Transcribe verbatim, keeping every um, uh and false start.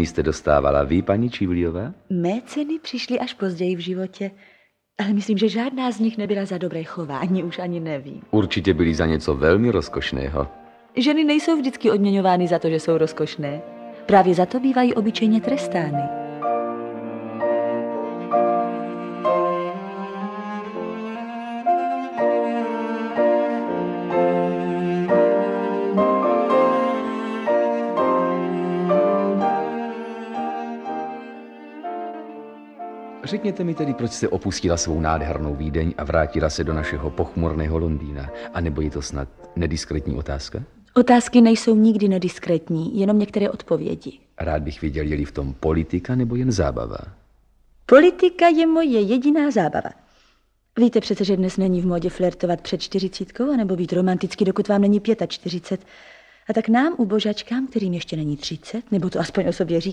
ceny jste dostávala vy, paní Čivliová? Mé ceny přišly až později v životě, ale myslím, že žádná z nich nebyla za dobré chování, už ani nevím. Určitě byly za něco velmi rozkošného. Ženy nejsou vždycky odměňovány za to, že jsou rozkošné. Právě za to bývají obyčejně trestány. Řekněte mi tedy, proč jste opustila svou nádhernou Vídeň a vrátila se do našeho pochmurného Londýna. A nebo je to snad nediskretní otázka? Otázky nejsou nikdy nediskretní, jenom některé odpovědi. Rád bych věděl, je-li v tom politika nebo jen zábava. Politika je moje jediná zábava. Víte přece, že dnes není v módě flirtovat před čtyřicítkou, anebo být romantický, dokud vám není čtyřicet pět. A tak nám, ubožačkám, kterým ještě není třicet, nebo to aspoň o sobě říká,